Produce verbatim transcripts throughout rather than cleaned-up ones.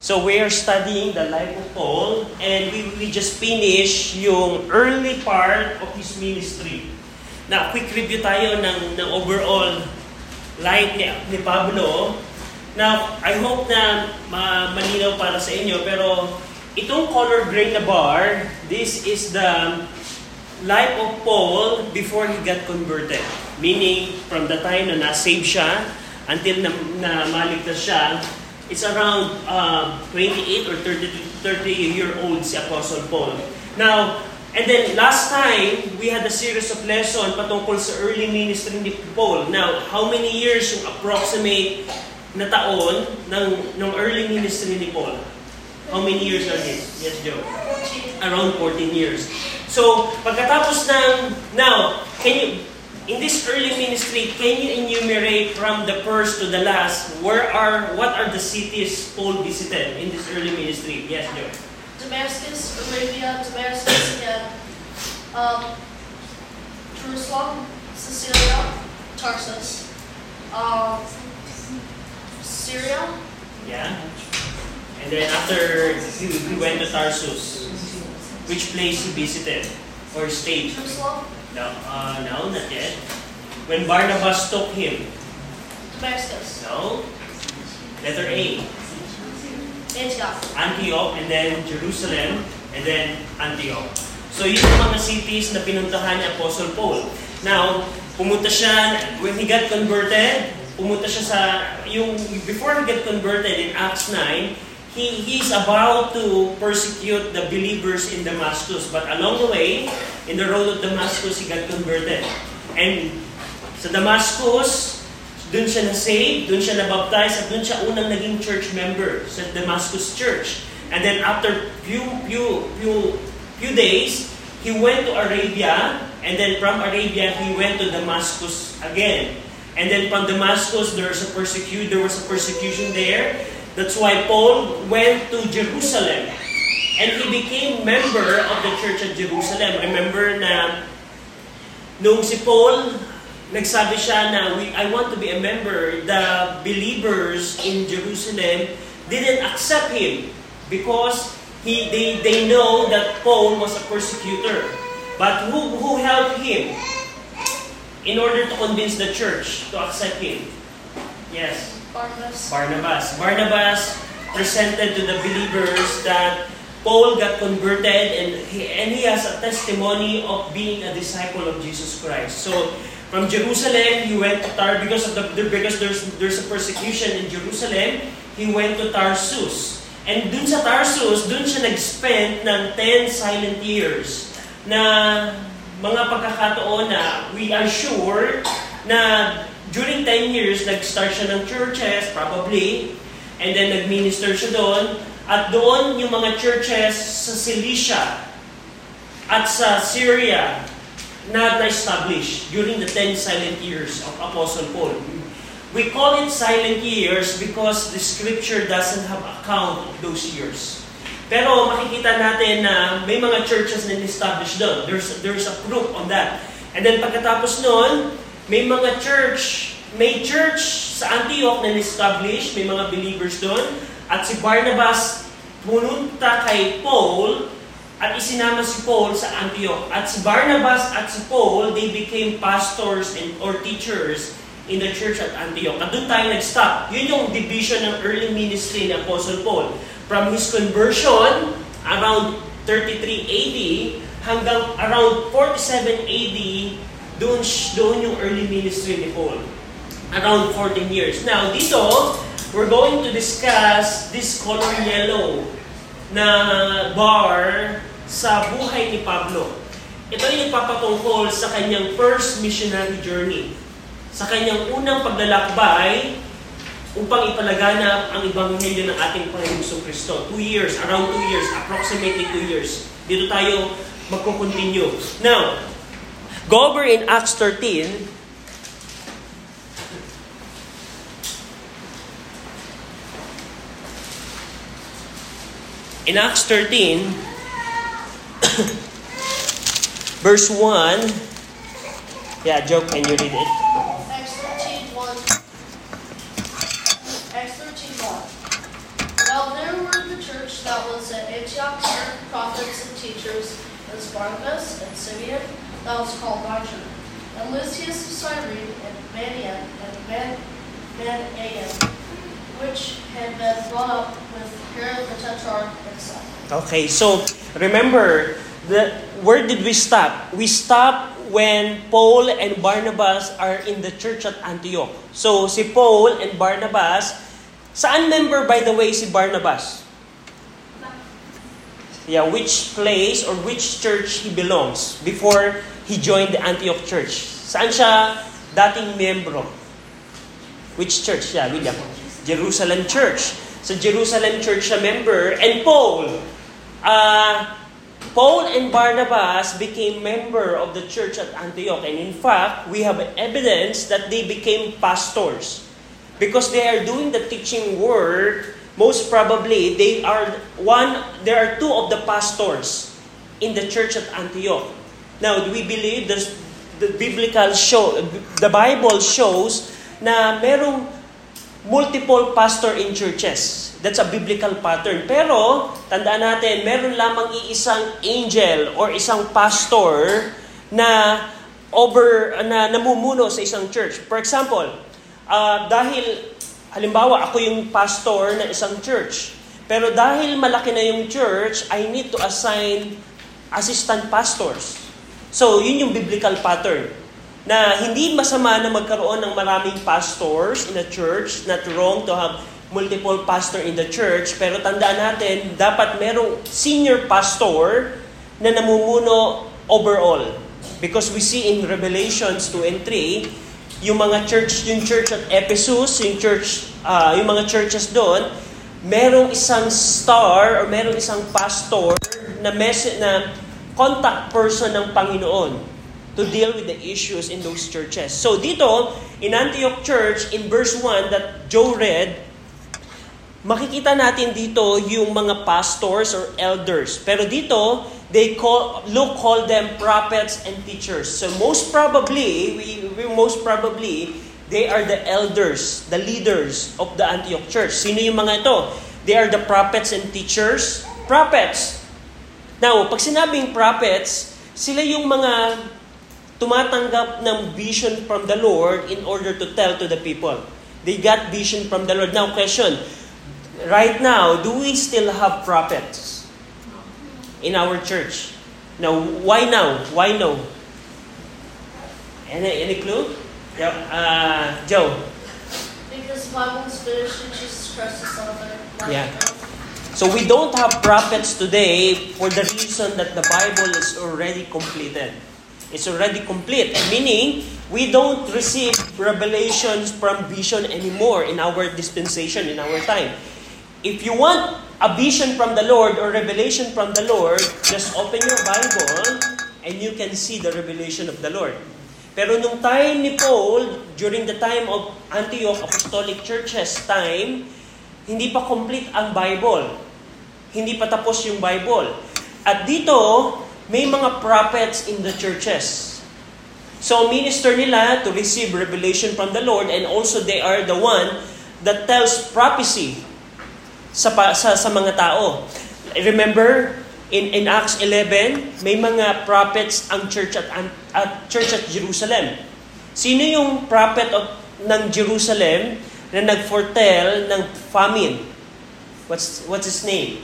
So we are studying the life of Paul, and we, we just finished yung early part of his ministry. Na quick review tayo ng, ng overall life ni, ni Pablo. Now, I hope na ma, malinaw para sa inyo, pero itong color gray na bar, this is the life of Paul before he got converted. Meaning, from the time na na-save siya until na, na maligtas siya, it's around uh, twenty-eight or thirty year old si Apostle Paul. Now, and then last time, we had a series of lessons patungkol sa early ministry ni Paul. Now, how many years yung approximate na taon ng, ng early ministry ni Paul? How many years are these? Yes, Joe? Around fourteen years. So, pagkatapos ng, now, can you, in this early ministry, can you enumerate from the first to the last, where are, what are the cities Paul visited in this early ministry? Yes, Joe? Damascus, Arabia, Damascus, again, um, Jerusalem, Caesarea, Tarsus, um, Syria. Yeah. And then after he, he went to Tarsus, which place he visited or stayed? Jerusalem. No, uh, no, not yet. When Barnabas took him. Damascus. No. Letter A. Antioch. Antioch, and then Jerusalem, and then Antioch. So yun yung mga cities na pinuntahan ni Apostle Paul. Now, pumunta siya, when he got converted, pumunta siya sa, yung, before he got converted in Acts nine, he he's about to persecute the believers in Damascus. But along the way, in the road of Damascus, he got converted. And sa Damascus, dun siya na-saved, dun siya na-baptize, at dun siya unang naging church member sa Damascus Church. And then after few few few few days, he went to Arabia, and then from Arabia, he went to Damascus again. And then from Damascus, there was a persecution, there was a persecution there. That's why Paul went to Jerusalem. And he became member of the church at Jerusalem. Remember na nung si Paul, nagsabi siya na, we, I want to be a member, the believers in Jerusalem didn't accept him because he, they, they know that Paul was a persecutor. But who, who helped him in order to convince the church to accept him? Yes. Barnabas. Barnabas. Barnabas presented to the believers that Paul got converted, and he, and he has a testimony of being a disciple of Jesus Christ. So from Jerusalem, he went to Tar because of the because there's there's a persecution in Jerusalem. He went to Tarsus, and dun sa Tarsus, dun siya nag-spend ng ten silent years na mga pagkakataon na we are sure na during ten years, nag-start siya ng churches, probably, and then nag-minister siya doon, at doon yung mga churches sa Cilicia at sa Syria na na-establish during the ten silent years of Apostle Paul. We call it silent years because the scripture doesn't have account of those years. Pero makikita natin na may mga churches na na-establish doon. There's, there's a proof on that. And then pagkatapos noon, may mga church, may church sa Antioch na na-establish, may mga believers doon, at si Barnabas pumunta kay Paul at isinama si Paul sa Antioch. At si Barnabas at si Paul, they became pastors and or teachers in the church at Antioch. At doon tayo nag-stop. Yun yung division ng early ministry ni Apostle Paul. From his conversion, around thirty-three A D, hanggang around forty-seven A D, doon, doon yung early ministry ni Paul. Around fourteen years. Now, dito, we're going to discuss this color yellow na bar sa buhay ni Pablo. Ito yung papatungkol sa kanyang first missionary journey. Sa kanyang unang paglalakbay upang ipalaganap ang ebanghelyo ng ating Panginoong Kristo. Two years, around two years, approximately two years. Dito tayo magko-continue. Now, go over in Acts thirteen. In Acts thirteen, verse one, yeah, Joe, can you read it? Acts thirteen, one. Acts thirteen, one. Now there were that was at Antioch certain prophets and teachers, as Barnabas and Simeon, that was called Niger, and Lucius of Cyrene, and Manaen, and Man- Manaen, which had been brought up with Herod the Tetrarch and son. Okay, so remember, the, where did we stop? We stopped when Paul and Barnabas are in the church at Antioch. So si Paul and Barnabas, saan member by the way si Barnabas? Yeah, which place or which church he belongs before he joined the Antioch church? Saan siya dating membro? Which church siya, William? Jerusalem Church. Sa Jerusalem Church siya member. And Paul, uh, Paul and Barnabas became member of the church at Antioch. And in fact, we have evidence that they became pastors. Because they are doing the teaching work, most probably, they are one, there are two of the pastors in the church at Antioch. Now, do we believe the, the biblical show, the Bible shows na merong multiple pastor in churches. That's a biblical pattern. Pero, tandaan natin, meron lamang iisang angel or isang pastor na over na namumuno sa isang church. For example, uh, dahil halimbawa ako yung pastor na isang church. Pero dahil malaki na yung church, I need to assign assistant pastors. So, yun yung biblical pattern. Na hindi masama na magkaroon ng maraming pastors in a church. Not wrong to have multiple pastor in the church, pero tandaan natin, dapat merong senior pastor na namumuno overall. Because we see in Revelations two and three, yung mga church, yung church at Ephesus, yung church, uh, yung mga churches doon, merong isang star or merong isang pastor na mes- na contact person ng Panginoon to deal with the issues in those churches. So dito, in Antioch Church, in verse one that Joe read, makikita natin dito yung mga pastors or elders. Pero dito, they call Luke call them prophets and teachers. So most probably, we, we most probably, they are the elders, the leaders of the Antioch Church. Sino yung mga ito? They are the prophets and teachers. Prophets. Now, pag sinabing prophets, sila yung mga tumatanggap ng vision from the Lord in order to tell to the people. They got vision from the Lord. Now, question. Right now, do we still have prophets in our church? Now, why now? Why no? Any, any clue? Yeah, uh, Joe? Because the Bible is finished and Jesus Christ is on there. Yeah. So we don't have prophets today for the reason that the Bible is already completed. It's already complete. Meaning, we don't receive revelations from vision anymore in our dispensation, in our time. If you want a vision from the Lord or revelation from the Lord, just open your Bible and you can see the revelation of the Lord. Pero nung time ni Paul, during the time of Antioch Apostolic Church's time, hindi pa complete ang Bible. Hindi pa tapos yung Bible. At dito, may mga prophets in the churches. So, minister nila to receive revelation from the Lord, and also they are the one that tells prophecy sa, sa, sa mga tao. Remember, in, in Acts eleven, may mga prophets ang church at, at church at Jerusalem. Sino yung prophet of, ng Jerusalem na nag-foretell ng famine? What's, what's his name?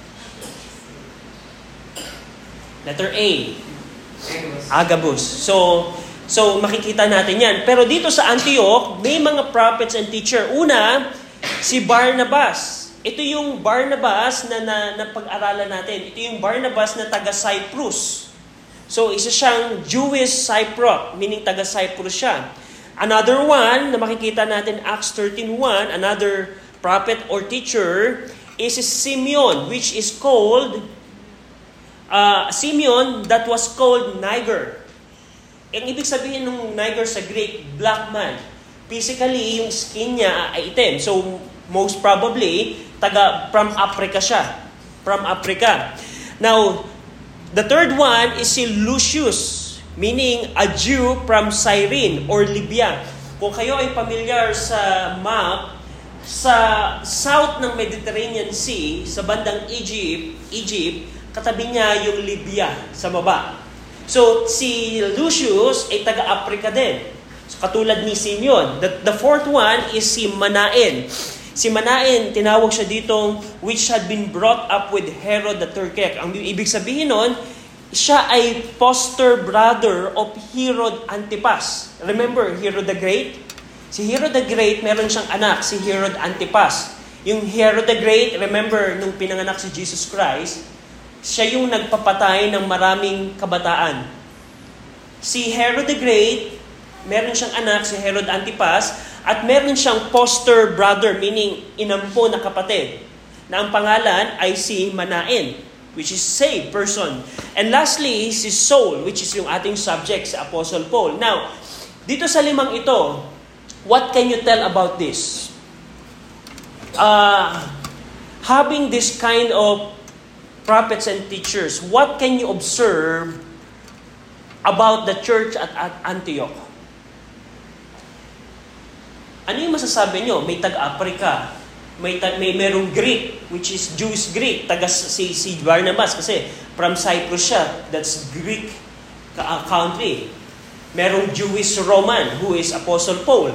Letter A. Agabus. So, so makikita natin yan. Pero dito sa Antioch, may mga prophets and teacher. Una, si Barnabas. Ito yung Barnabas na, na, na pag-aralan natin. Ito yung Barnabas na taga-Cyprus. So, isa siyang Jewish Cypriot, meaning taga-Cyprus siya. Another one, na makikita natin, Acts thirteen one, another prophet or teacher, is Simeon, which is called, uh, Simeon that was called Niger. Ang ibig sabihin ng Niger sa Greek, black man. Physically, yung skin niya ay itim. So, most probably, taga from Africa siya. From Africa. Now, the third one is si Lucius, meaning a Jew from Cyrene or Libya. Kung kayo ay familiar sa map, sa south ng Mediterranean Sea, sa bandang Egypt, Egypt, katabi niya yung Libya sa baba. So, si Lucius ay taga-Africa din. So, katulad ni Simeon. The, the fourth one is si Manaen. Si Manaen, tinawag siya ditong which had been brought up with Herod the Turkek. Ang ibig sabihin nun, siya ay foster brother of Herod Antipas. Remember, Herod the Great? Si Herod the Great, meron siyang anak, si Herod Antipas. Yung Herod the Great, remember, nung pinanganak si Jesus Christ, siya yung nagpapatay ng maraming kabataan. Si Herod the Great, meron siyang anak, si Herod Antipas, at meron siyang foster brother, meaning inampo na kapatid, na ang pangalan ay si Manaen, which is saved person. And lastly, si Saul, which is yung ating subject, si Apostle Paul. Now, dito sa limang ito, what can you tell about this? Uh, having this kind of prophets and teachers, what can you observe about the church at, at Antioch? Ano yung masasabi nyo? May taga-Africa, may, tag, may merong Greek, which is Jewish Greek, taga si, si Barnabas, kasi from Cyprus siya, that's Greek uh, country. Merong Jewish Roman, who is Apostle Paul.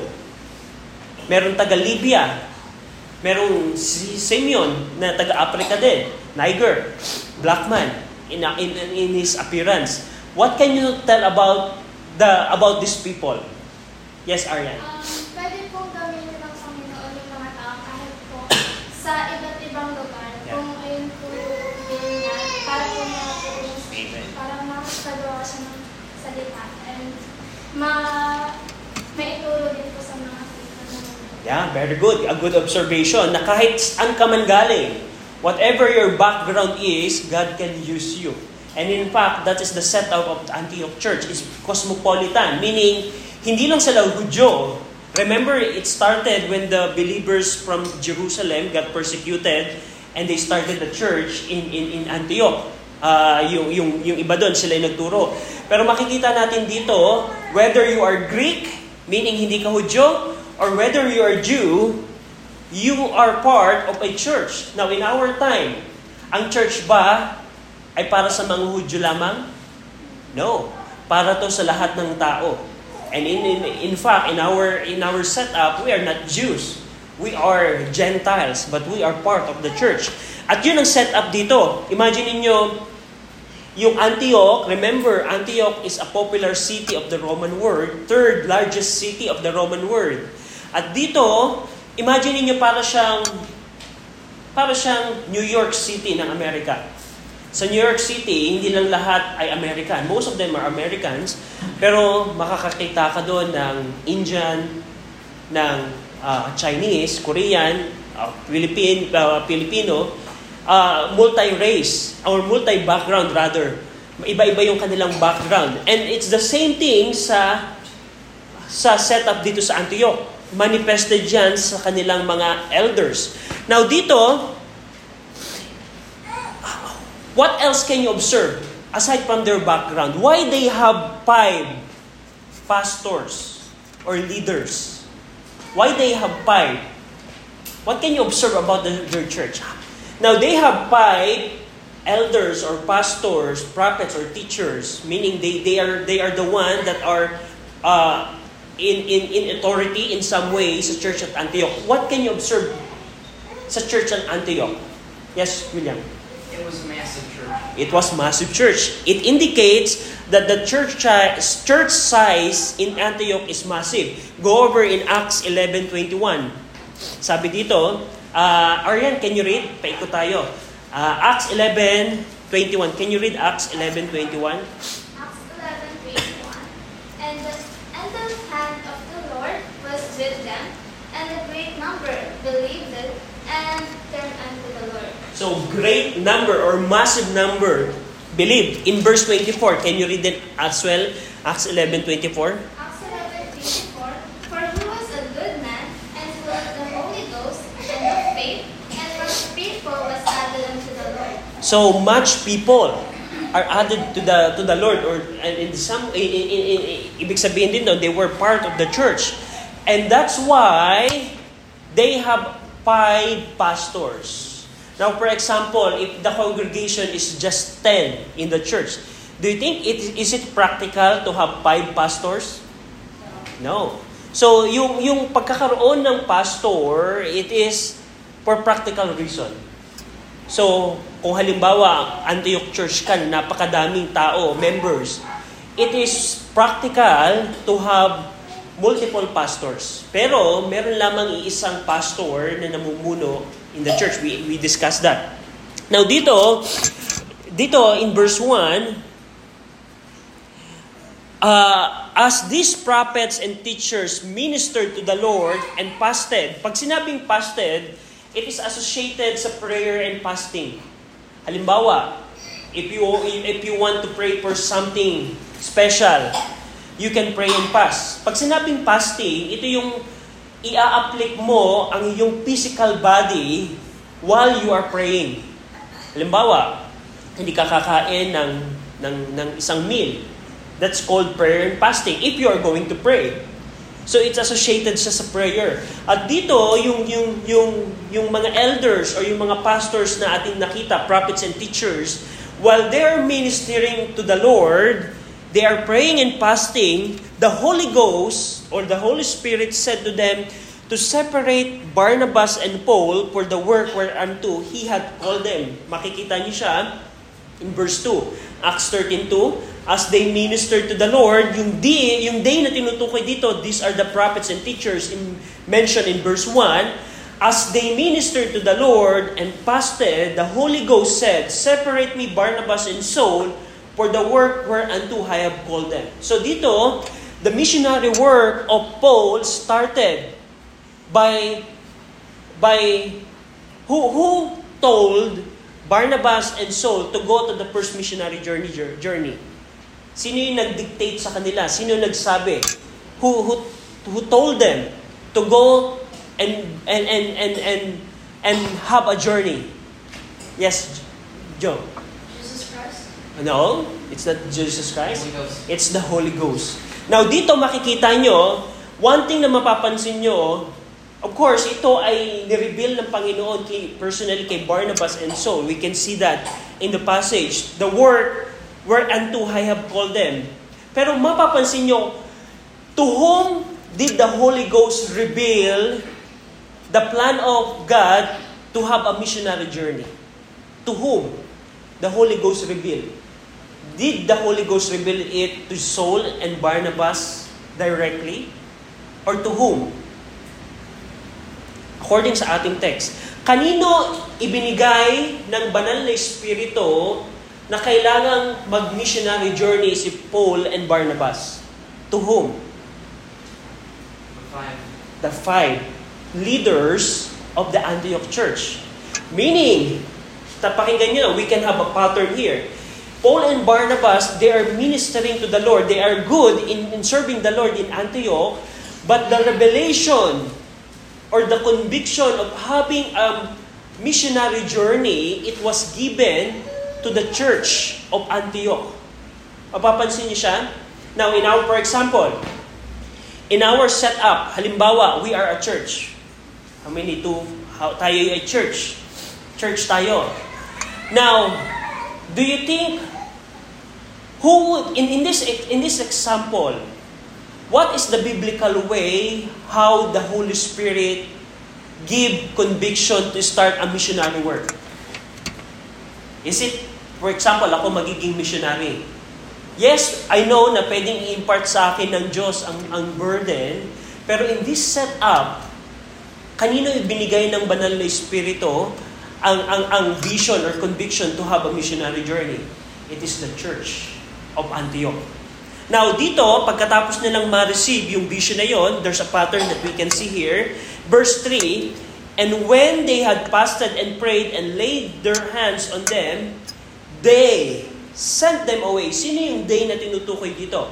Meron taga-Libya. Merong si Simeon na taga-Africa din. Niger, black man, in, in, in his appearance. What can you tell about the about these people? Yes, Arian? Um, pwede pong gawin ng Panginoon yung mga tao kahit po sa iba't ibang lugar. Yeah. Kung ayun po yun niya, para po mga po Amen. para makapagawa siya ng salita. And ma maituro din po sa mga Yeah, very good. A good observation na kahit saan ka man galing, whatever your background is, God can use you. And in fact, that is the setup of the Antioch Church, is cosmopolitan, meaning hindi lang sila Hudyo. Remember, it started when the believers from Jerusalem got persecuted and they started the church in in, in Antioch. Uh, yung, yung, yung iba doon, sila yung nagturo. Pero makikita natin dito, whether you are Greek, meaning hindi ka Hudyo, or whether you are Jew, you are part of a church. Now, in our time, ang church ba ay para sa mga Hudyo lamang? No. Para to sa lahat ng tao. And in, in, in fact, in our, in our setup, we are not Jews. We are Gentiles, but we are part of the church. At yun ang setup dito. Imagine niyo yung Antioch. Remember, Antioch is a popular city of the Roman world, third largest city of the Roman world. At dito, imagine niyo para siyang para siyang New York City ng Amerika. Sa New York City, hindi lang lahat ay American. Most of them are Americans, pero makakakita ka doon ng Indian, ng uh, Chinese, Korean, uh, Philippine, uh, Filipino, uh, multi-race or multi-background rather. Iba-iba yung kanilang background. And it's the same thing sa sa setup dito sa Antioch. Manifested yan sa kanilang mga elders. Now dito, what else can you observe aside from their background? Why they have five pastors or leaders? Why they have five? What can you observe about the, their church? Now they have five elders or pastors, prophets or teachers, meaning they, they are they are the one that are uh, in, in, in authority in some way sa church at Antioch. What can you observe sa church at Antioch? Yes, William? It was a massive church. It was massive church. It indicates that the church church size in Antioch is massive. Go over in Acts eleven twenty-one. Sabi dito, uh, Arian, can you read? Paikot tayo. Uh, Acts eleven twenty-one. Can you read Acts eleven twenty-one? Acts eleven twenty-one. And the, and the hand of the Lord was with them, and a great number believed it and turned unto the Lord. So, great number or massive number believed. In verse twenty-four, can you read it as well? Acts eleven twenty-four. Acts eleven twenty-four. For he was a good man, and full of the Holy Ghost and of faith, and much people was added unto the Lord. So much people are added to the to the Lord, or and in some in, in, in, in, ibig sabihin din doon, they were part of the church, and that's why they have five pastors. Now, for example, if the congregation is just ten in the church, do you think it is it practical to have five pastors? No. So, yung, yung pagkakaroon ng pastor, it is for practical reason. So, kung halimbawa, Antioch Church ka, napakadaming tao, members, it is practical to have multiple pastors. Pero, meron lamang iisang pastor na namumuno in the church. We, we discussed that. Now, dito, dito in verse one, uh, as these prophets and teachers ministered to the Lord and fasted, pag sinabing fasted, it is associated sa prayer and fasting. Halimbawa, if you if you want to pray for something special, you can pray and fast. Pag sinabing fasting, ito yung ia-apply mo ang iyong physical body while you are praying. Halimbawa, hindi ka kakain ng, ng, ng isang meal. That's called prayer and fasting if you are going to pray. So it's associated siya sa prayer. At dito, yung, yung, yung, yung mga elders or yung mga pastors na ating nakita, prophets and teachers, while they're ministering to the Lord, they are praying and fasting, the Holy Ghost or the Holy Spirit said to them to separate Barnabas and Paul for the work whereunto He had called them. Makikita niyo siya in verse two. Acts thirteen two, as they ministered to the Lord, yung day, yung day na tinutukoy dito, these are the prophets and teachers in, mentioned in verse one, as they ministered to the Lord and fasted, the Holy Ghost said, separate me Barnabas and Saul for the work whereunto I have called them. So dito, the missionary work of Paul started by by who who told Barnabas and Saul to go to the first missionary journey journey. Sino yung nag-dictate sa kanila? Sino yung nagsabi? Who who who told them to go and and and and and and have a journey? Yes, Joe. Jesus Christ? No, it's not Jesus Christ. Holy Ghost. It's the Holy Ghost. Now dito makikita nyo, one thing na mapapansin nyo, of course, ito ay nireveal ng Panginoon kay, personally kay Barnabas and Saul. We can see that in the passage. The work whereunto I have called them. Pero mapapansin nyo, to whom did the Holy Ghost reveal the plan of God to have a missionary journey? To whom the Holy Ghost revealed? Did the Holy Ghost reveal it to Saul and Barnabas directly? Or to whom? According sa ating text, kanino ibinigay ng banal na Espiritu na kailangang mag-missionary journey si Paul and Barnabas? To whom? The five. The five leaders of the Antioch Church. Meaning, tapakinggan nyo, we can have a pattern here. Paul and Barnabas, they are ministering to the Lord. They are good in, in serving the Lord in Antioch, but the revelation or the conviction of having a missionary journey, it was given to the church of Antioch. Mapapansin niyo siya? Now, in our, for example, in our setup, halimbawa, we are a church. How many to, how, tayo ay church. Church tayo. Now, do you think, who, in, in, this, in this example, what is the biblical way how the Holy Spirit give conviction to start a missionary work? Is it, for example, ako magiging missionary? Yes, I know na pwedeng i-impart sa akin ng Diyos ang, ang burden, pero in this setup, kanino ibinigay ng banal na Espiritu ang, ang, ang vision or conviction to have a missionary journey? It is the church of Antioch. Now, dito, pagkatapos nilang ma-receive yung vision na yon, there's a pattern that we can see here. Verse three, and when they had fasted and prayed and laid their hands on them, they sent them away. Sino yung they na tinutukoy dito?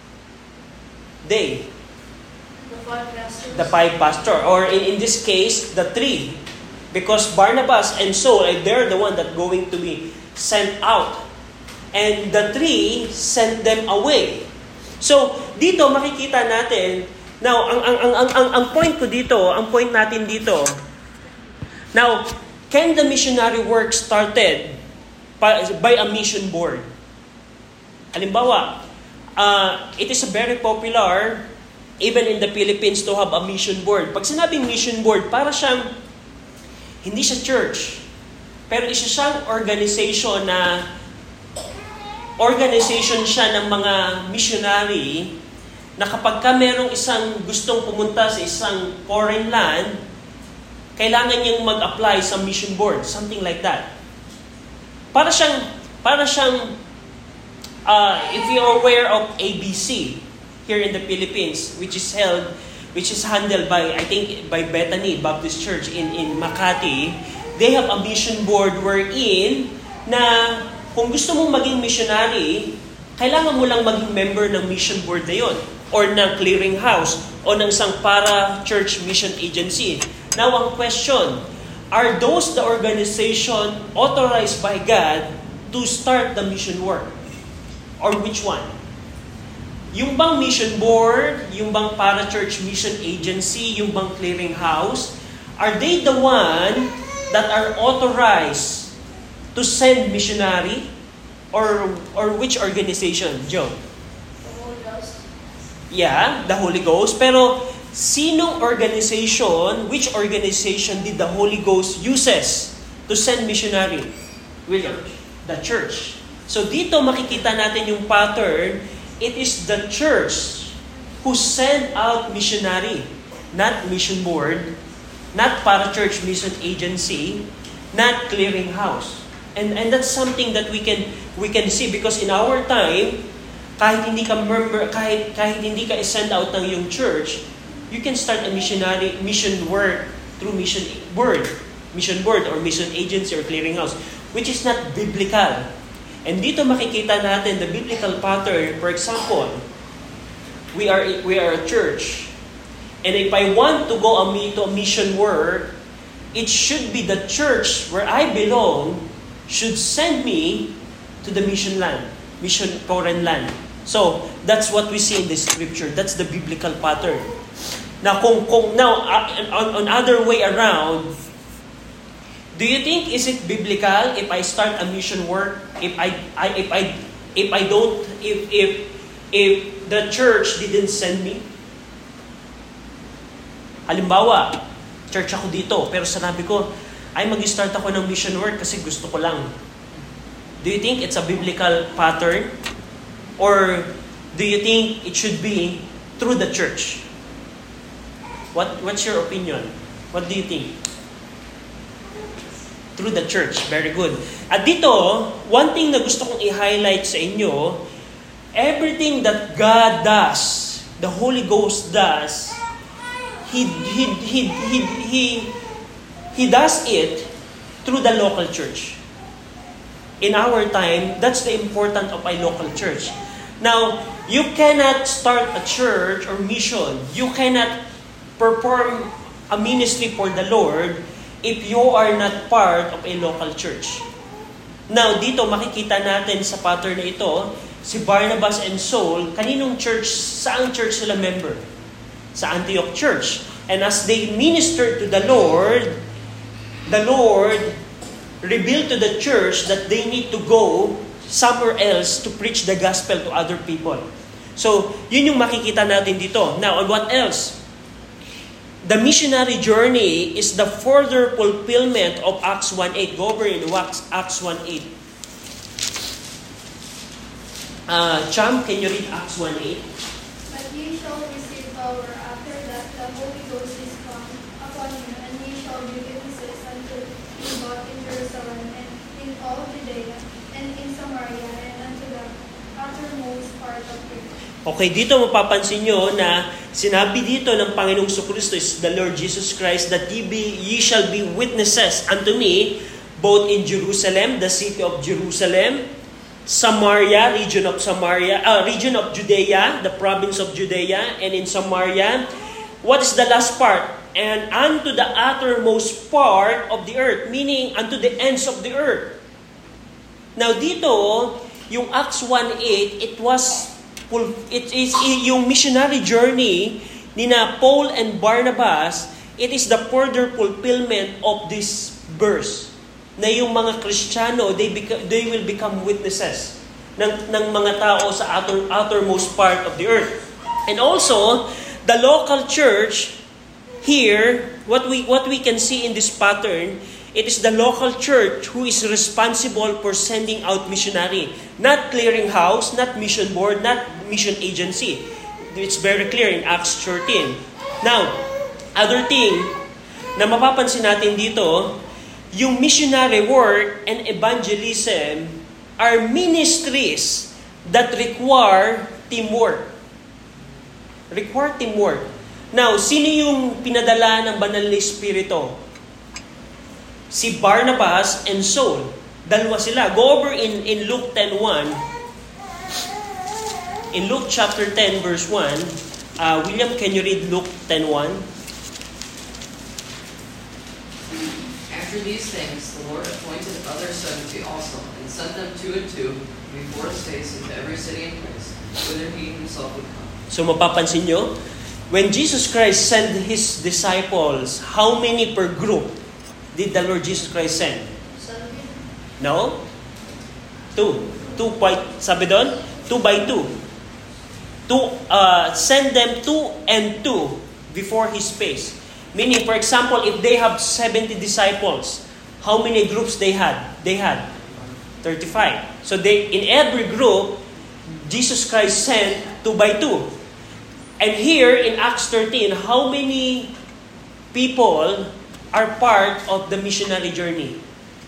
They. The five pastors? The five pastor. Or in, in this case, the three. Because Barnabas and Saul, they're the one that going to be sent out. And the three sent them away. So, dito makikita natin, now, ang ang ang ang ang, ang point ko dito, ang point natin dito, Now, can the missionary work started by a mission board? Halimbawa, uh, it is very popular even in the Philippines to have a mission board. Pag sinabing mission board, para siyang, hindi siya church, pero isa siyang organization na, organization siya ng mga missionary na kapag ka merong isang gustong pumunta sa isang foreign land, kailangan niyang mag-apply sa mission board, something like that. Para siyang, para siyang, uh, if you're aware of A B C here in the Philippines, which is held, which is handled by, I think, by Bethany Baptist Church in, in Makati, they have a mission board wherein na kung gusto mong maging missionary, kailangan mo lang maging member ng mission board na yun, or ng clearinghouse, o ng isang para-church mission agency. Now, ang question, are those the organization authorized by God to start the mission work? Or which one? Yung bang mission board, yung bang para-church mission agency, yung bang clearinghouse, are they the one that are authorized to send missionary? Or or which organization, Joe? The Holy Ghost. Yeah, the Holy Ghost. Pero sinong organization, which organization did the Holy Ghost uses to send missionary? William? The church. So dito makikita natin yung pattern. It is the church who send out missionary, not mission board, not para-church mission agency, not clearinghouse. And and that's something that we can we can see because in our time, kahit hindi ka member, kahit kahit hindi ka send out ng yung church, you can start a missionary mission work through mission board, mission board or mission agency or clearinghouse, which is not biblical. And dito makikita natin the biblical pattern. For example, we are we are a church, and if I want to go a to a mission work, it should be the church where I belong should send me to the mission land, mission foreign land. So, that's what we see in the scripture. That's the biblical pattern. Now, kung, kung, now on, on other way around, do you think is it biblical if I start a mission work, if I, I if I if I don't if if if the church didn't send me? Halimbawa, church ako dito, pero sanabi ko, ay mag-start ako ng mission work kasi gusto ko lang. Do you think it's a biblical pattern? Or do you think it should be through the church? What What's your opinion? What do you think? Through the church. Very good. At dito, one thing na gusto kong i-highlight sa inyo, everything that God does, the Holy Ghost does, He, he, he, he, he, He does it through the local church. In our time, that's the importance of a local church. Now, you cannot start a church or mission. You cannot perform a ministry for the Lord if you are not part of a local church. Now, dito makikita natin sa pattern na ito, si Barnabas and Saul, kaninong church, saang church sila member? Sa Antioch Church. And as they ministered to the Lord, the Lord revealed to the church that they need to go somewhere else to preach the gospel to other people. So, yun yung makikita natin dito. Now, what else? The missionary journey is the further fulfillment of Acts one eight. Go over in Acts one eight. Uh, Cham, can you read Acts one eight? But ye shall receive power after that the Holy Ghost is come upon you, and ye shall be witnesses unto me both in Jerusalem and in all Judea and in Samaria and unto the uttermost part of the earth. Okay, dito mapapansin nyo na sinabi dito ng Panginoong Jesucristo is the Lord Jesus Christ that ye, be, ye shall be witnesses unto me both in Jerusalem, the city of Jerusalem, Samaria, region of Samaria, uh, region of Judea, the province of Judea, and in Samaria. What is the last part? And unto the uttermost part of the earth, meaning unto the ends of the earth. Now dito, yung Acts one eight, it was it is yung missionary journey ni na Paul and Barnabas it is the further fulfillment of this verse na yung mga Kristiyano, they, beca- they will become witnesses ng, ng mga tao sa outer, outermost part of the earth. And also, the local church here, what we what we can see in this pattern, it is the local church who is responsible for sending out missionary. Not clearinghouse, not mission board, not mission agency. It's very clear in Acts thirteen. Now, other thing na mapapansin natin dito, yung missionary work and evangelism are ministries that require teamwork. Require teamwork. Now, sino yung pinadala ng Banal na Espiritu? Si Barnabas and Saul. Dalawa sila. Go over in, in Luke ten one. In Luke chapter ten verse one. Uh, William, can you read Luke ten one? After these things, the Lord appointed other seventy also, and sent them two and two, before his face into every city and place, whither he himself would come. So mapapansin nyo, when Jesus Christ sent His disciples, how many per group did the Lord Jesus Christ send? Seven. No? Two. Two by, sabi doon? Two by two. Two, uh, send them two and two before His face. Meaning, for example, if they have seventy disciples, how many groups they had? They had thirty-five. So they, in every group, Jesus Christ sent two by two. And here in Acts thirteen, how many people are part of the missionary journey?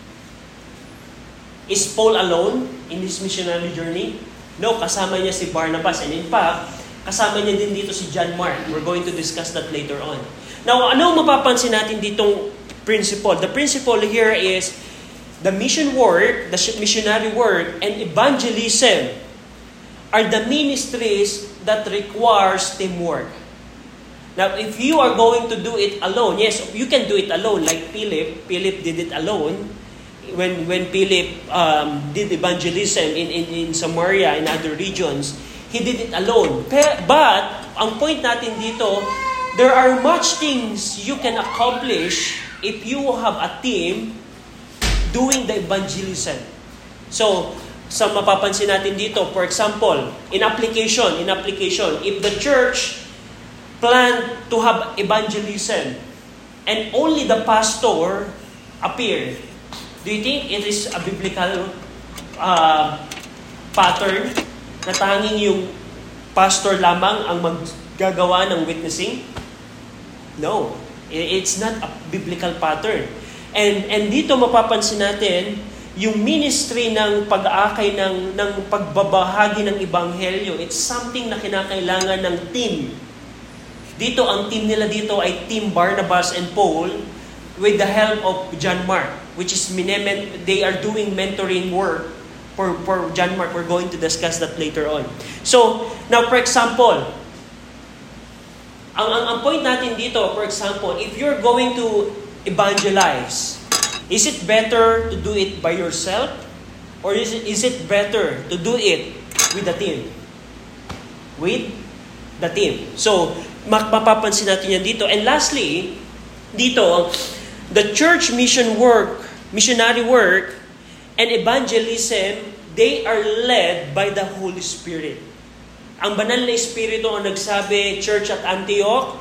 Is Paul alone in his missionary journey? No, kasama niya si Barnabas. And in fact, kasama niya din dito si John Mark. We're going to discuss that later on. Now, ano mapapansin natin ditong principle? The principle here is the mission work, the missionary work, and evangelism are the ministries that requires teamwork. Now, if you are going to do it alone, yes, you can do it alone, like Philip. Philip did it alone. When when Philip um, did evangelism in, in, in Samaria and other regions, he did it alone. But, ang point natin dito, there are much things you can accomplish if you have a team doing the evangelism. So, sa mapapansin natin dito, for example, in application, in application, if the church planned to have evangelism and only the pastor appeared, do you think it is a biblical uh, pattern na tanging yung pastor lamang ang maggagawa ng witnessing? No, it's not a biblical pattern. And and dito mapapansin natin yung ministry ng pag-aakay ng ng pagbabahagi ng ebanghelyo. It's something na kinakailangan ng team. Dito ang team nila dito ay Team Barnabas and Paul with the help of John Mark, which is they are doing mentoring work for for John Mark. We're going to discuss that later on. So, now for example, ang ang, ang point natin dito, for example, if you're going to evangelize, is it better to do it by yourself or is it is it better to do it with the team? With the team. So, mapapansin natin yan dito. And lastly, dito, the church mission work, missionary work, and evangelism, they are led by the Holy Spirit. Ang banal na Espiritu ang nagsabi, church at Antioch,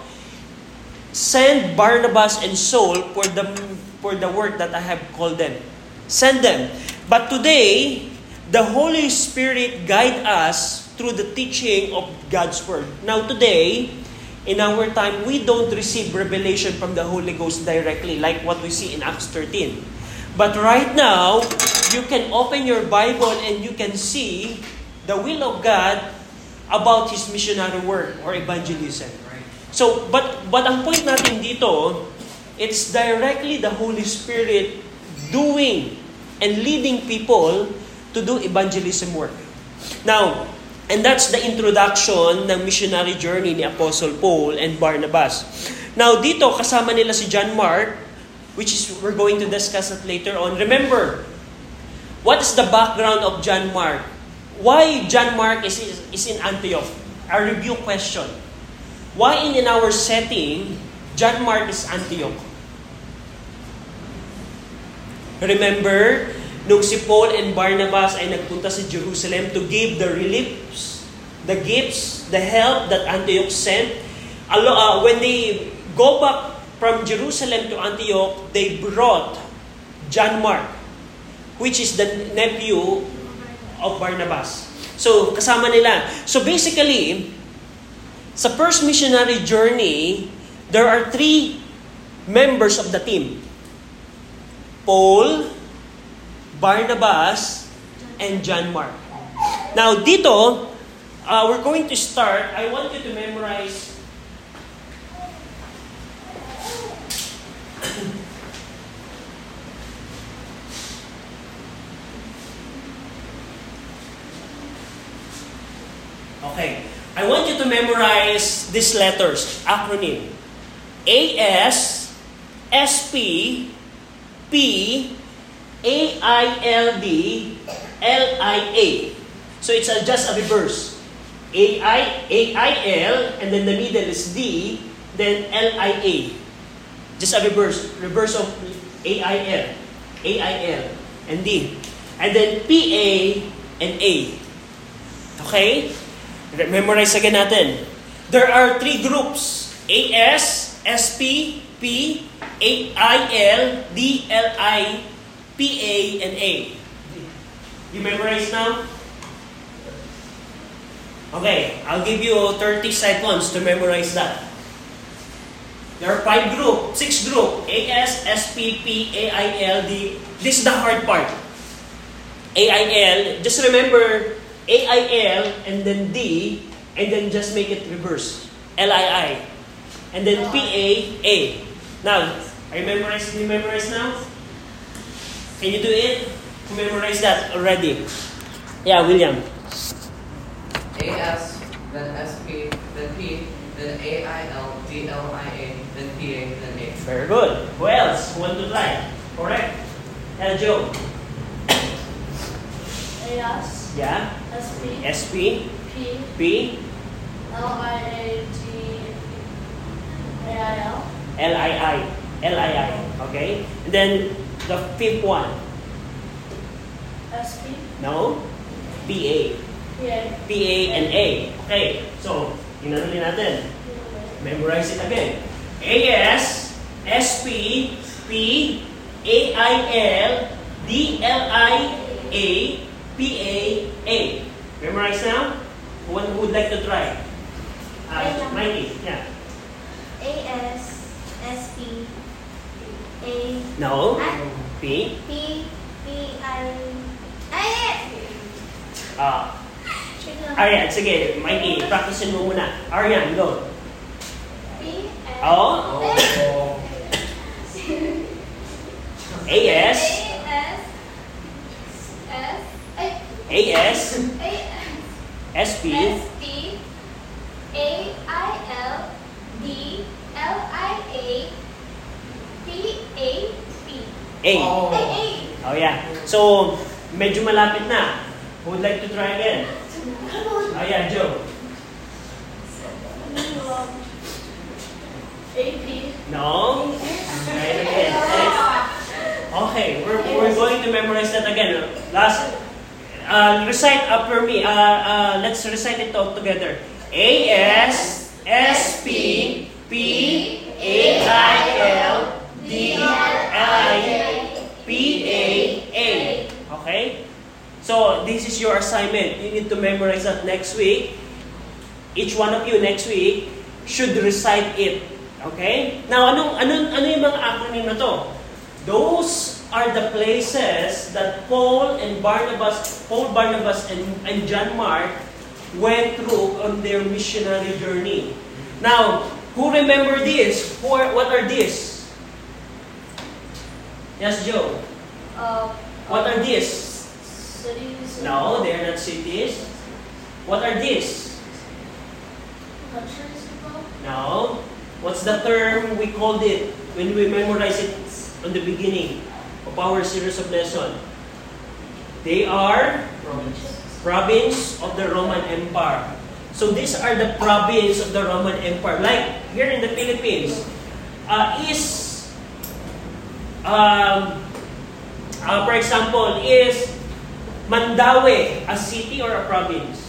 send Barnabas and Saul for the for the work that I have called them. Send them. But today, the Holy Spirit guide us through the teaching of God's Word. Now today, in our time, we don't receive revelation from the Holy Ghost directly like what we see in Acts thirteen. But right now, you can open your Bible and you can see the will of God about His missionary work or evangelism. So, but but ang point natin dito, it's directly the Holy Spirit doing and leading people to do evangelism work. Now, and that's the introduction ng missionary journey ni Apostle Paul and Barnabas. Now, dito kasama nila si John Mark, which is we're going to discuss it later on. Remember, what is the background of John Mark? Why John Mark is, is, is in Antioch? A review question. Why in, in our setting, John Mark is Antioch. Remember, nung si Paul and Barnabas ay nagpunta sa Jerusalem to give the reliefs, the gifts, the help that Antioch sent. Uh, when they go back from Jerusalem to Antioch, they brought John Mark, which is the nephew of Barnabas. So, kasama nila. So basically, sa first missionary journey, there are three members of the team. Paul, Barnabas, and John Mark. Now, dito, uh, we're going to start. I want you to memorize Okay. I want you to memorize these letters, acronym. A S, S P, P, A I L D, L I A. So it's a, just a reverse. A I, A I L, and then the middle is D, then L I A. Just a reverse. Reverse of A I L. A I L, and D. And then P A and A. Okay? Memorize again natin. There are three groups. A S, S P, P, A I L, D L I, P A, and A. You memorize now? Okay, I'll give you thirty seconds to memorize that. There are five groups, six groups. A S, S P, P, A I L, D. This is the hard part. A I L, just remember A I L and then D, and then just make it reverse. L I I. And then P A, A. Now, are you memorized? Can you memorize now? Can you do it? Memorize that already. Yeah, William. A S, then S P, then P, then A I L, D L I A, then P A, then A. Very good. Who else? Who want to try? Correct. Yeah, Joe. A S, Yeah. S P, S P, P, P, L I A T, A I L, L I I. L I I. Okay? And then the fifth one. S P, No? P A. P A, P A and A. Okay. So, ginanuli natin. Memorize it again. A S, S P, P, A I L, D L I A, P A, A. Memorize now? Who would- who would like to try? Uh, Mikey, yeah. A S S P A No? I- P? P P I I Ah. Aryan, sige. Mikey, practicein mo muna. Aryan, go. P L Oh? A S, A S S I A S, A S P, S P A I L D L I A P A P A. Oh. A A Oh, yeah. So, medyo malapit na. Who would like to try again? Oh, yeah, Joe. A P, No? Try it again. Okay, we're, we're going to memorize that again. Last, uh, recite after me. Uh, uh, let's recite it all together. A S S P P A I L D L I P A A. Okay? So, this is your assignment. You need to memorize that next week. Each one of you next week should recite it. Okay? Now, anong, anong, ano yung mga acronym na to? Those are the places that Paul and Barnabas, Paul, Barnabas, and, and John Mark went through on their missionary journey. Now, who remember this? Who are, what are these? Yes, Joe. uh, What are these? cities, No, they are not cities. What are these? countries, people, No. What's the term we called it when we memorize it on the beginning of our series of lesson? They are province of the Roman Empire. So these are the province of the Roman Empire. Like here in the Philippines, uh, is, um, uh, for example, is Mandaue a city or a province?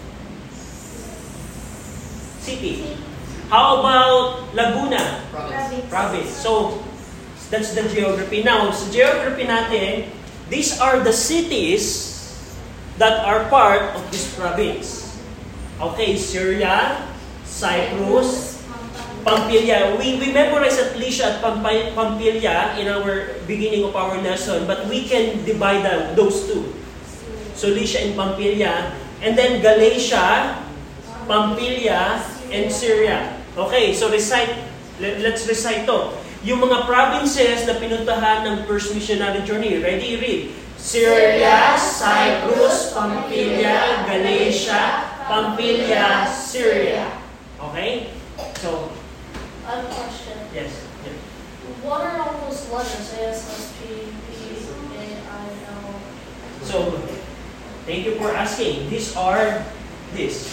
City. How about Laguna? Province. Province. So, that's the geography. Now, sa geography natin, these are the cities that are part of this province. Okay, Syria, Cyprus, Pamphylia. We, we memorize at Lycia at Pampa- Pamphylia in our beginning of our lesson, but we can divide that, those two. So, Lycia and Pamphylia. And then Galatia, Pamphylia, and Syria. Okay, so recite, let, let's recite to. Yung mga provinces na pinuntahan ng first missionary journey. Ready? Read. Syria, Cyprus, Pamphylia, Galatia, Pamphylia, Syria. Okay? So, I have a question. yes. yes. What are all those letters? A, S, S, P, P, A, I, L. So, thank you for asking. These are this.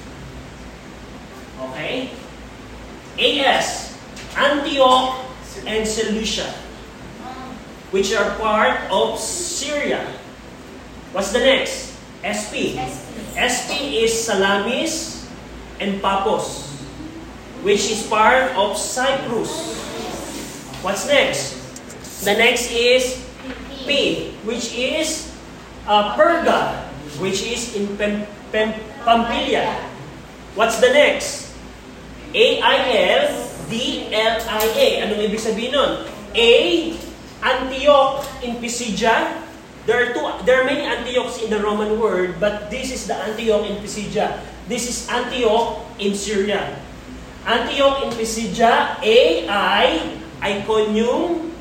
Okay? A S, Antioch and Seleucia, which are part of Syria. What's the next? S P. S P is Salamis and Paphos, which is part of Cyprus. What's next? The next is P, which is uh, Perga, which is in Pam- Pam- Pamphylia. What's the next? A I L D L I A. Anong ibig sabihin nun? A, Antioch in Pisidia. There are two. There are many Antiochs in the Roman world, but this is the Antioch in Pisidia. This is Antioch in Syria. Antioch in Pisidia. A I, Iconium.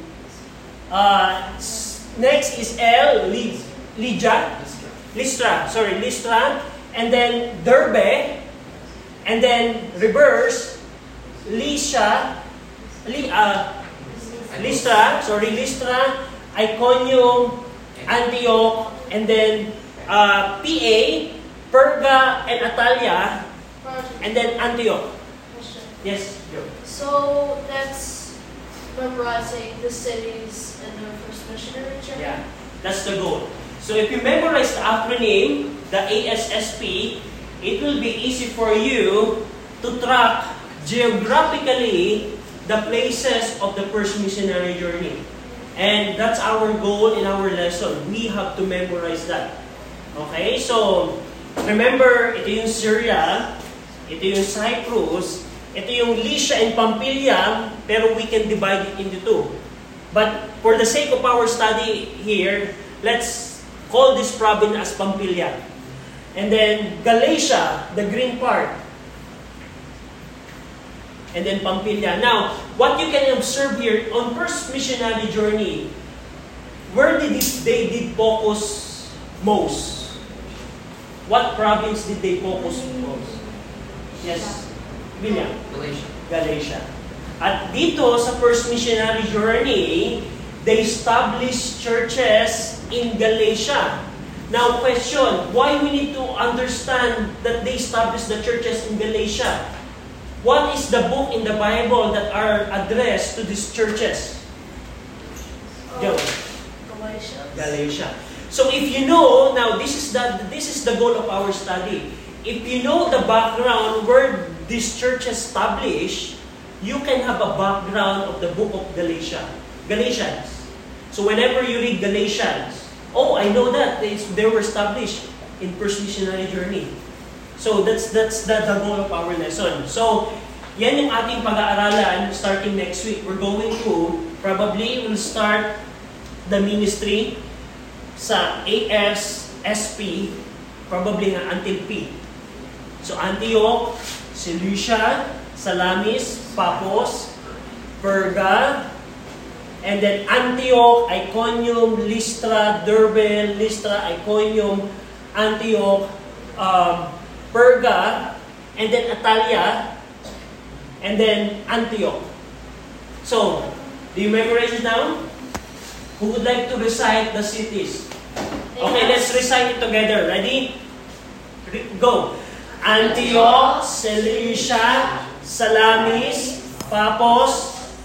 Uh, next is L, Lydia. Lystra. Sorry, Lystra. And then Derbe. And then reverse, Lycia, Li, uh, Lystra, sorry, Lystra, Iconium, Antioch, and then uh, P A, Perga, and Atalia, and then Antioch. Question. Yes, Joe. So that's memorizing the cities in the first missionary journey? Yeah, that's the goal. So if you memorize the acronym, the A S S P, it will be easy for you to track geographically the places of the first missionary journey. And that's our goal in our lesson. We have to memorize that. Okay? So, remember, ito yung Syria, ito yung Cyprus, ito yung Lycia and Pamphylia, pero we can divide it into two. But for the sake of our study here, let's call this province as Pamphylia. And then Galatia, the green part. And then Pamphylia. Now, what you can observe here, on first missionary journey, where did they did focus most? What province did they focus most? Yes, William. Galatia. Galatia. At dito sa first missionary journey, they established churches in Galatia. Now, question, why we need to understand that they established the churches in Galatia? What is the book in the Bible that are addressed to these churches? Go. Galatians. Galatia. So if you know, now this is the this is the goal of our study. If you know the background where this church established, you can have a background of the book of Galatia. Galatians. So whenever you read Galatians, oh, I know that they, they were established in first missionary journey. So that's that's the, the goal of our lesson. So yan yung ating pag-aaralan starting next week. We're going to probably we'll start the ministry sa A S S P probably nga until P. So Antioch, Seleucia, Salamis, Paphos, Perga, and then Antioch, Iconium, Lystra, Derbe, Lystra, Iconium, Antioch, um, Perga, and then Atalia, and then Antioch. So, do you memorize it down? Who would like to recite the cities? Okay, let's recite it together. Ready? Re- go. Antioch, Seleucia, Salamis, Paphos,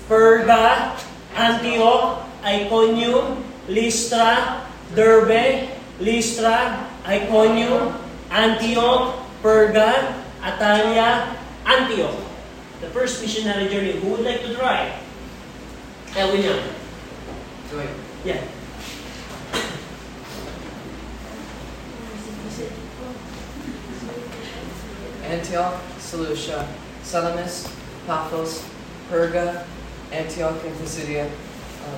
Perga, Antioch, Iconium, Lystra, Derbe, Lystra, Iconium, Antioch, Perga, Atalia, Antioch. The first missionary journey. Who would like to try? Yeah, William. Joy. Yeah. Antioch, Seleucia, Salamis, Paphos, Perga, Antioch and Pisidia, um,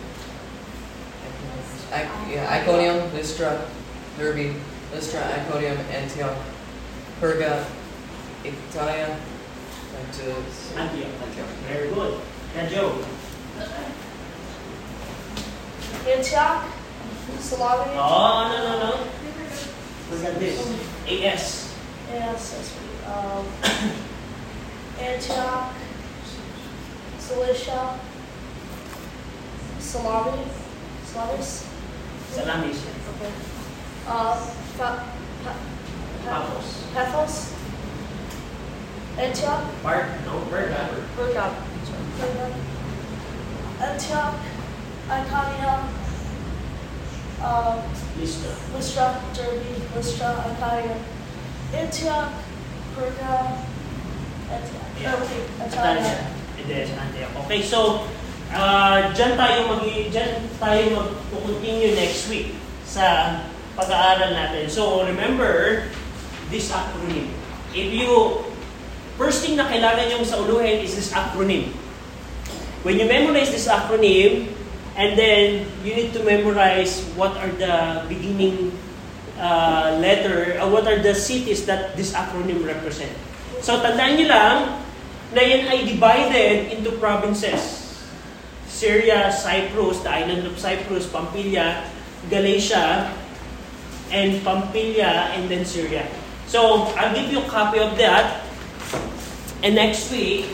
I- yeah, Iconium, Lystra, Derbe, Lystra, Iconium, Antioch, Perga, Italia, and to Antioch. Antioch. Very good. And Joe. Antioch, Salami, Oh, no, no, no. Look at this. A S. and um, Antioch, Cilicia, Salami, Salamis, Salamis. okay. Uh, Pa- Pa- Paphos. Paphos, Antioch, Part, no, Perga. Perga, Perga, Antioch, Iconium, uh, Lystra. Lystra, Derbe, Lystra, Iconium, Antioch, Perga, Antioch, Yeah. okay, Atalia. Italia. And then Antioch. Okay, so, uh, dyan tayo mag dyan tayo mag-continue next week sa pag-aaral natin. So, remember this acronym. If you, first thing na kailangan nyo sa uluhin is this acronym. When you memorize this acronym, and then you need to memorize what are the beginning uh, letter, uh, what are the cities that this acronym represent. So, tandaan nyo lang na yan ay divided into provinces. Syria, Cyprus, the island of Cyprus, Pamphylia, Galatia, and Pamphylia, and then Syria. So, I'll give you a copy of that. And next week,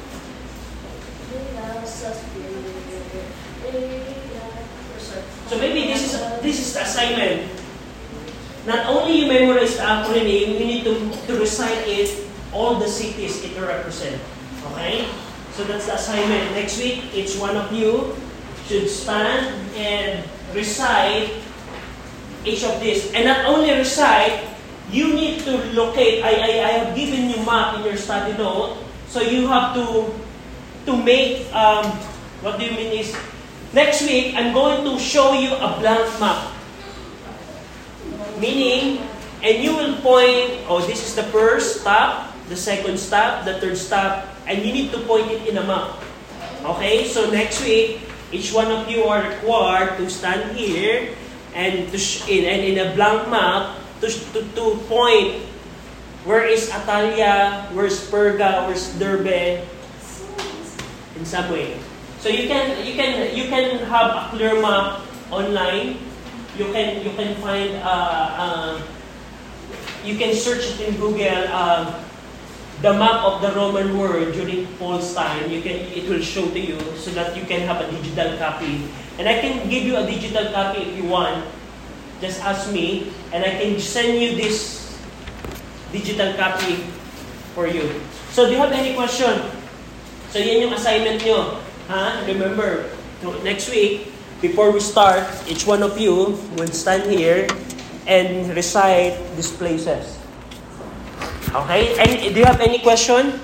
so maybe this is this is the assignment. Not only you memorize the acronym, you need to, to recite it, all the cities it represent. Okay? So that's the assignment. Next week, each one of you should stand and recite each of these. And not only recite, you need to locate. I, I, I have given you map in your study note. So you have to to make, um, what do you mean is, next week, I'm going to show you a blank map. Meaning, and you will point, oh, this is the first stop, the second stop, the third stop, and you need to point it in a map. Okay? So next week, each one of you are required to stand here and to sh- in, and in a blank map to, to, to point where is Atalia, where's Perga, where's Derbe, in some way. So you can you can you can have a clear map online. You can you can find uh, uh, you can search it in Google uh, the map of the Roman world during Paul's time. You can it will show to you so that you can have a digital copy. And I can give you a digital copy if you want. Just ask me, and I can send you this digital copy for you. So do you have any question? So yan yung assignment nyo. Ha? Remember, to, next week, before we start, each one of you will stand here and recite these places. Okay? Any, do you have any question?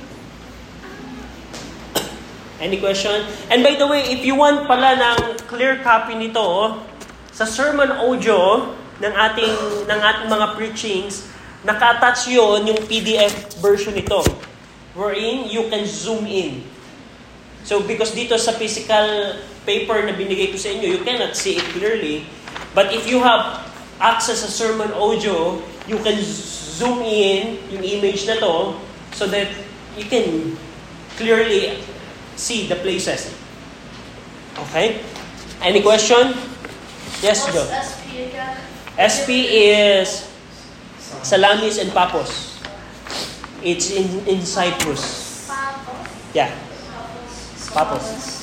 Any question? And by the way, if you want pala ng clear copy nito, sa sermon audio ng ating ng ating mga preachings, naka-attach yon yung P D F version nito, wherein you can zoom in. So because dito sa physical paper na binigay ko sa inyo, you cannot see it clearly. But if you have access sa sermon audio, you can zoom in yung image na to so that you can clearly see the places. Okay? Any question? Yes, What's Joe. S P again? S P is Salamis and Paphos. It's in, in Cyprus. Yeah. Paphos.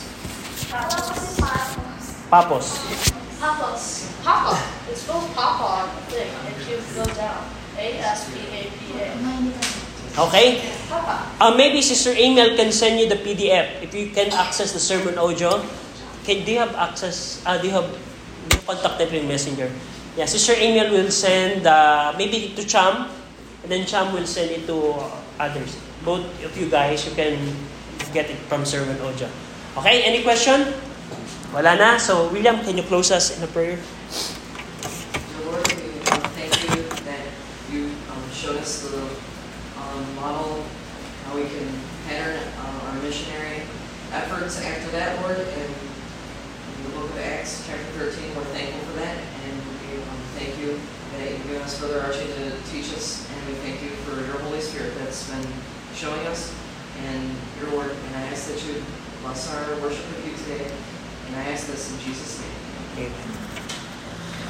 Paphos. Paphos. Papa. It's spelled Papa on the thing. If you go down. A S P A P A. Okay? Papa. Uh, maybe Sister Emil can send you the P D F if you can access the sermon audio. Can, do you have access? Uh, do you have do you contact them in Messenger? Yeah, Sister Emil will send uh, maybe to Cham, and then Cham will send it to others. Both of you guys, you can get it from sermon audio. Okay, any question? Wala na. So, William, can you close us in a prayer? Dear Lord, we um, thank you that you um, showed us the um, model, how we can pattern uh, our missionary efforts after that, Lord. And in the book of Acts, chapter thirteen, we're thankful for that. And we um, thank you that you've given us Brother Archie to teach us. And we thank you for your Holy Spirit that's been showing us and your word. And I ask that you bless our worship with you today. And I ask this in Jesus' name. Amen.